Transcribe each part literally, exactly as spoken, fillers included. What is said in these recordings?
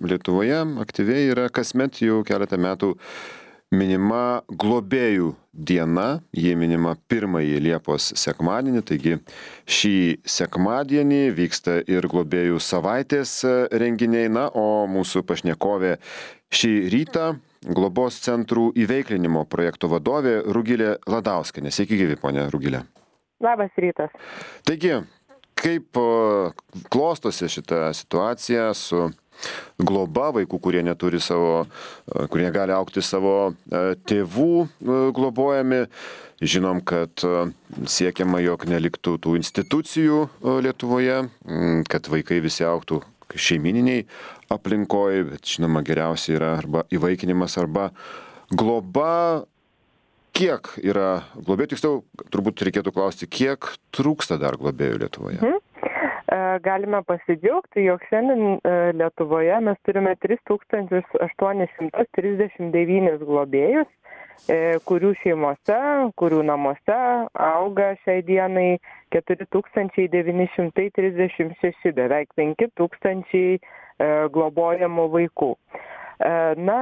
Lietuvoje aktyviai yra kasmet jau keletą metų minima globėjų diena. Ji minima pirmąjį Liepos sekmadienį, taigi šį sekmadienį vyksta ir globėjų savaitės renginiai. Na, o mūsų pašnekovė šį rytą globos centrų įveiklinimo projekto vadovė Rugilė Ladauskienė. Sveiki gyvi, ponia Rugilė. Labas rytas. Taigi, kaip klostosi šita situacija su globa vaikų, kurie neturi savo, kurie gali augti savo tėvų globojami? Žinom, kad siekiama, jog neliktų tų institucijų Lietuvoje, kad vaikai visi augtų šeimininiai aplinkoje, bet žinoma, geriausia yra arba įvaikinimas, arba globa. Kiek yra globėjų, tiksliau, turbūt reikėtų klausti, kiek trūksta dar globėjų Lietuvoje? Mhm. Galime pasidžiaugti, jog šiandien Lietuvoje mes turime tris tūkstančius aštuonis šimtus trisdešimt devynis globėjus, kurių šeimose, kurių namuose auga šiai dienai keturi tūkstančiai devyni šimtai trisdešimt šeši, beveik penki tūkstančiai globojamų vaikų. Na,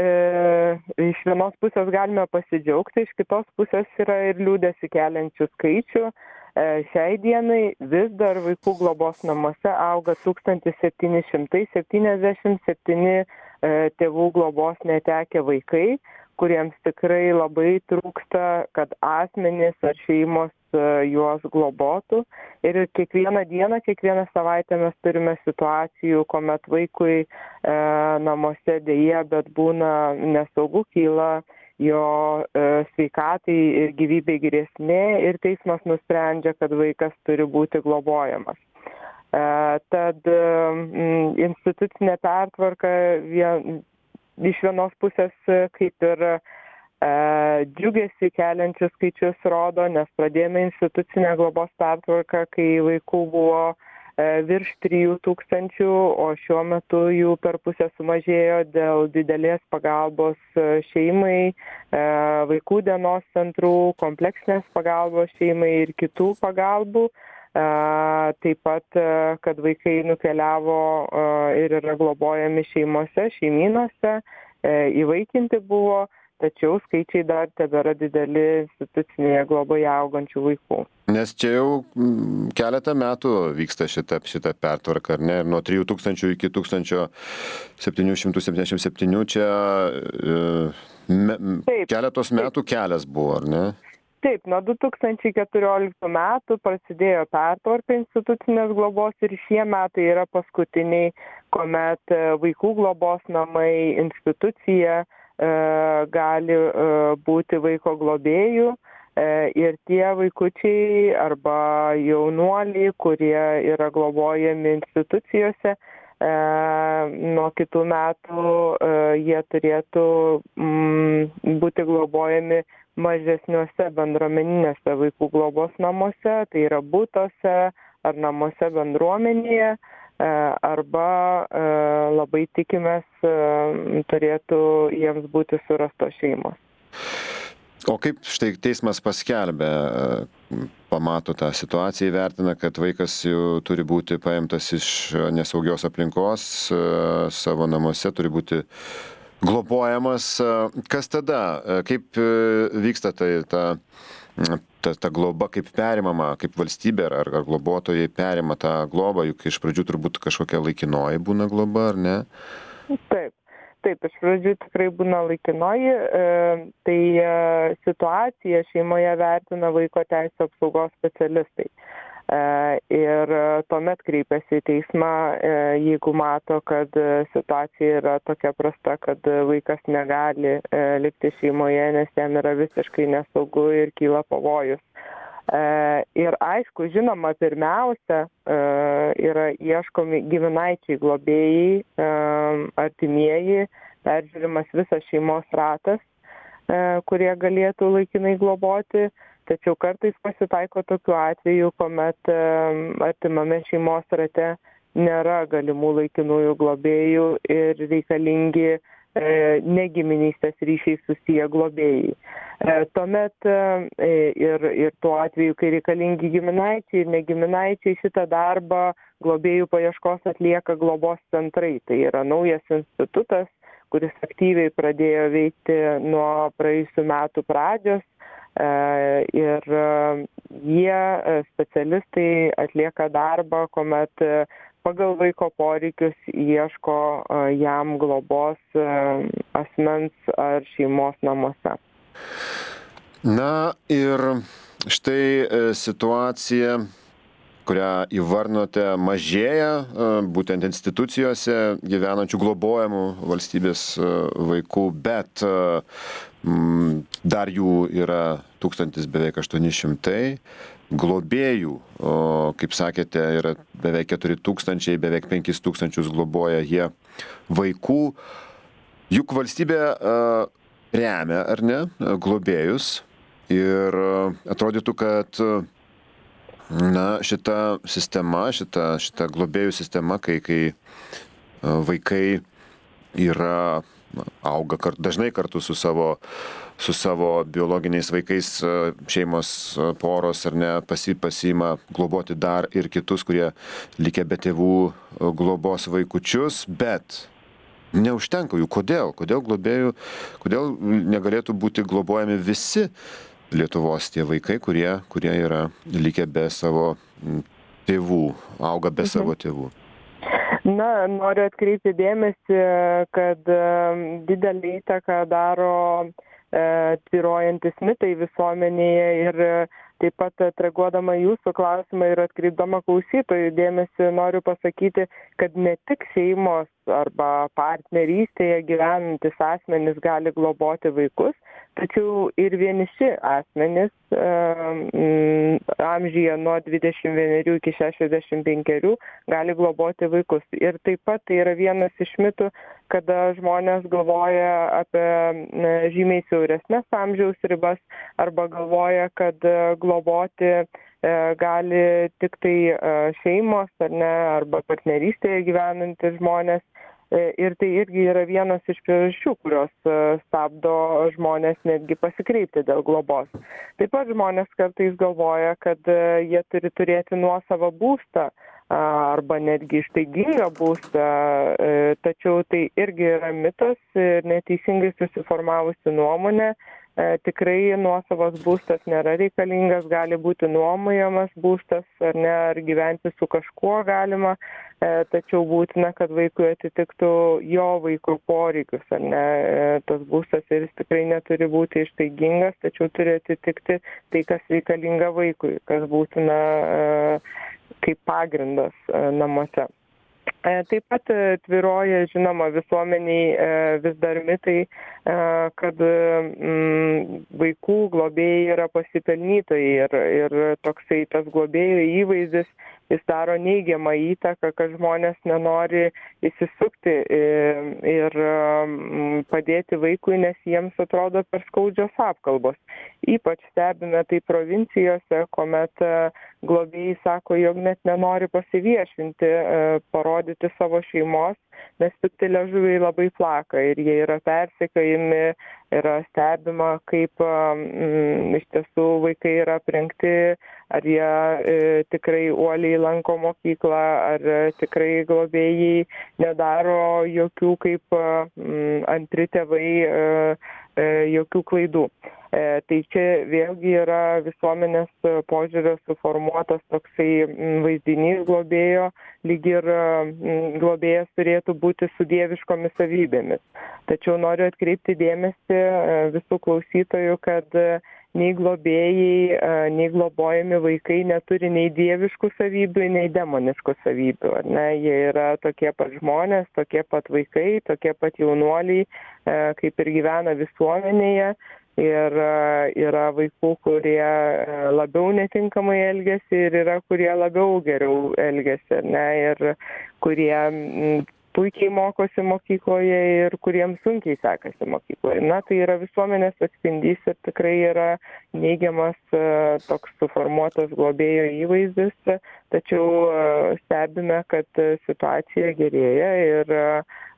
iš vienos pusės galime pasidžiaugti, iš kitos pusės yra ir liūdesį keliančių skaičių. Šiai dienai vis dar vaikų globos namuose auga tūkstantis septyni šimtai septyniasdešimt septyni tėvų globos netekę vaikai, kuriems tikrai labai trūksta, kad asmenys ar šeimos juos globotų. Ir kiekvieną dieną, kiekvieną savaitę mes turime situacijų, kuomet vaikui e, namuose dėja, bet būna nesaugu, kyla jo e, sveikatai ir gyvybei grėsmė ir teismas nusprendžia, kad vaikas turi būti globojamas. E, tad e, institucinė pertvarka vien, iš vienos pusės kaip ir e, džiugėsi keliančius skaičius rodo, nes pradėjome institucinę globos pertvarką, kai vaikų buvo e, virš trijų tūkstančių, o šiuo metu jų per pusę sumažėjo dėl didelės pagalbos šeimai, e, vaikų dienos centrų, kompleksinės pagalbos šeimai ir kitų pagalbų. E, taip pat, e, kad vaikai nukeliavo e, ir yra globojami šeimose, šeimynose, e, įvaikinti buvo. Tačiau skaičiai dar tebėra dideli institucinėje globoje augančių vaikų. Nes čia jau keletą metų vyksta šita, šita pertvarka, ar ne? Ir nuo trijų tūkstančių iki tūkstančio septynių šimtų septyniasdešimt septynių čia me, taip, keletos metų taip. Kelias buvo, ar ne? Taip, nuo du tūkstančiai keturioliktų metų prasidėjo pertvarka institucinės globos ir šie metai yra paskutiniai, kuomet vaikų globos namai, institucija gali būti vaiko globėjų ir tie vaikučiai arba jaunuoliai, kurie yra globojami institucijose, nuo kitų metų jie turėtų būti globojami mažesniuose bendruomeninėse vaikų globos namuose, tai yra butuose ar namuose bendruomenėje, arba labai tikimės turėtų jiems būti surastos šeimos. O kaip štai teismas paskelbė, pamato tą situaciją, įvertina, kad vaikas jau turi būti paimtas iš nesaugios aplinkos, savo namuose turi būti globojamas. Kas tada? Kaip vyksta tai ta... Ta, ta globa, kaip perimama, kaip valstybė ar, ar globotojai perima tą globą, juk iš pradžių turbūt kažkokia laikinoji būna globa, ar ne? Taip, taip, iš pradžių tikrai būna laikinoji. E, tai e, situaciją šeimoje vertina vaiko teisių apsaugos specialistai. E, ir tuomet kreipiasi į teismą, e, jeigu mato, kad situacija yra tokia prasta, kad vaikas negali e, likti šeimoje, nes jam yra visiškai nesaugu ir kyla pavojus. E, ir aišku, žinoma, pirmiausia e, yra ieškomi giminaičiai globėjai, e, artimieji, peržiūrimas visas šeimos ratas, e, kurie galėtų laikinai globoti. Tačiau kartais pasitaiko tokių atvejų, kuomet artimame šeimos rate nėra galimų laikinųjų globėjų ir reikalingi ne giminystės ryšiais susiję globėjai. Tuomet ir, ir tuo atveju, kai reikalingi giminaičiai ir negiminaičiai, šitą darbą globėjų paieškos atlieka globos centrai. Tai yra naujas institutas, kuris aktyviai pradėjo veikti nuo praėjusių metų pradžios. Ir jie, specialistai, atlieka darbą, kuomet pagal vaiko poreikius ieško jam globos asmens ar šeimos namuose. Na ir štai situacija, kurią įvardinote, mažėja būtent institucijose gyvenančių globojamų valstybės vaikų, bet dar jų yra tūkstantis beveik aštuoni šimtai. Globėjų, o, kaip sakėte, yra beveik keturi tūkstančiai, beveik penkis tūkstančius globoja jie vaikų. Juk valstybė a, remia, ar ne, globėjus ir atrodytų, kad na, šita sistema, šita, šita globėjų sistema, kai, kai vaikai yra, auga kart, dažnai kartu su savo, su savo biologiniais vaikais, šeimos poros ar ne, pasi, pasiima globoti dar ir kitus, kurie likę be tėvų globos vaikučius, bet neužtenka jų. Kodėl? Kodėl globėjų, kodėl negalėtų būti globojami visi Lietuvos tie vaikai, kurie, kurie yra likę be savo tėvų, auga be mhm. savo tėvų? Na, noriu atkreipti dėmesį, kad didelį įtaką daro e, tvyrojantis mitai visuomenėje ir taip pat atreaguodama jūsų klausimą ir atkreipdama klausytojų dėmesį, noriu pasakyti, kad ne tik šeimos arba partnerystėje gyvenantis asmenys gali globoti vaikus, tačiau ir vieniši asmenys e, amžyje nuo dvidešimt vienerių iki šešiasdešimt penkerių gali globoti vaikus. Ir taip pat tai yra vienas iš mitų, kada žmonės galvoja apie e, žymiai siauresnės amžiaus ribas arba galvoja, kad e, globoti e, gali tik tai e, šeimos ar ne, arba partnerystėje gyvenantys žmonės. Ir tai irgi yra vienas iš priežasčių, kurios stabdo žmonės netgi pasikreipti dėl globos. Taip pat žmonės kartais galvoja, kad jie turi turėti nuosavą būstą arba netgi ištaigingą būstą, tačiau tai irgi yra mitas ir neteisingai susiformavusi nuomonė. Tikrai nuosavas būstas nėra reikalingas, gali būti nuomojamas būstas ar ne, ar gyventi su kažkuo galima, tačiau būtina, kad vaikui atitiktų jo vaiko poreikius, ar ne, tas būstas ir jis tikrai neturi būti ištaigingas, tačiau turi atitikti tai, kas reikalinga vaikui, kas būtina kaip pagrindas namuose. Taip pat tvyroja, žinoma, visuomeniai vis dar mitai, kad vaikų globėjai yra pasipelnytojai ir, ir toksai tas globėjų įvaizdis, jis daro neigiamą įtaką, kad žmonės nenori įsisukti ir padėti vaikui, nes jiems atrodo per skaudžios apkalbos. Ypač stebime tai provincijose, kuomet globėjai sako, jog net nenori pasiviešinti, parodyti savo šeimos, nes pikti liežuviai labai plaka ir jie yra persekiojami, yra stebima, kaip mm, iš tiesų vaikai yra aprengti, ar jie e, tikrai uoliai lanko mokyklą, ar e, tikrai globėjai nedaro jokių kaip mm, antri tėvai e, e, jokių klaidų. E, tai čia vėlgi yra visuomenės požiūrio suformuotas toksai mm, vaizdinys globėjo, lyg ir mm, globėjas turėtų būti su dieviškomis savybėmis. Tačiau noriu atkreipti dėmesį visų klausytojų, kad nei globėjai, nei globojami vaikai neturi nei dieviškų savybių, nei demoniškų savybių. Ne? Jie yra tokie pat žmonės, tokie pat vaikai, tokie pat jaunuoliai, kaip ir gyvena visuomenėje. Ir yra vaikų, kurie labiau netinkamai elgiasi ir yra, kurie labiau geriau elgiasi, ne? Ir kurie puikiai mokosi mokykloje ir kuriems sunkiai sekasi mokykloje. Na, tai yra visuomenės atspindys ir tikrai yra neigiamas toks suformuotas globėjo įvaizdis, tačiau stebime, kad situacija gerėja ir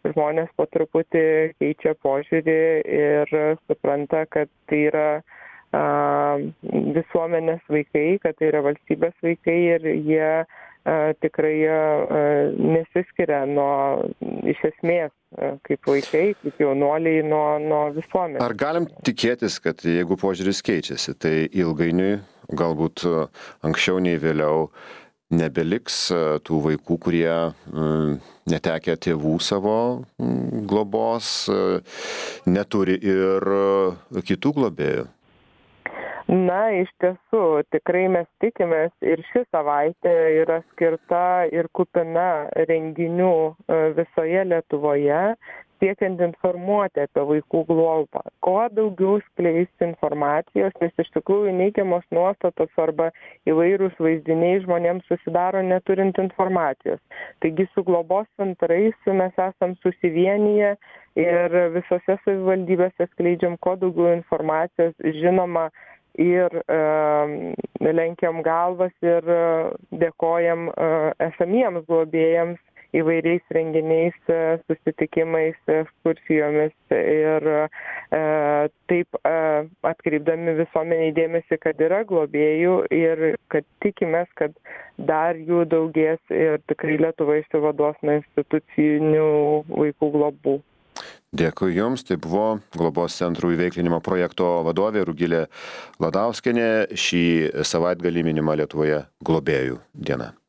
žmonės po truputį keičia požiūrį ir supranta, kad tai yra a, visuomenės vaikai, kad tai yra valstybės vaikai ir jie a, tikrai a, nesiskiria nuo iš esmės a, kaip vaikai, kaip jaunuoliai nuo, nuo visuomenės. Ar galim tikėtis, kad jeigu požiūris keičiasi, tai ilgainiui, galbūt anksčiau nei vėliau, nebeliks tų vaikų, kurie netekę tėvų savo globos, neturi ir kitų globėjų? Na, iš tiesų, tikrai mes tikimės ir ši savaitė yra skirta ir kupina renginių visoje Lietuvoje, siekiant informuoti apie vaikų globą. Kuo daugiau skleisti informacijos, nes iš tikrųjų neigiamos nuostatos arba įvairūs vaizdiniai žmonėms susidaro neturint informacijos. Taigi su globos centrais mes esam susivienyje ir visose savivaldybėse skleidžiam kuo daugiau informacijos, žinoma, ir e, lenkiam galvas ir e, dėkojam e, esamiems globėjams įvairiais renginiais, susitikimais, ekskursijomis ir e, taip e, atkreipdami visuomeniai dėmesį, kad yra globėjų ir kad tikimės, kad dar jų daugės ir tikrai Lietuva išsivaduos nuo institucinių vaikų globų. Dėkui Jums, tai buvo globos centrų įveiklinimo projekto vadovė Rugilė Ladauskienė, šį savaitgalį minima Lietuvoje globėjų diena.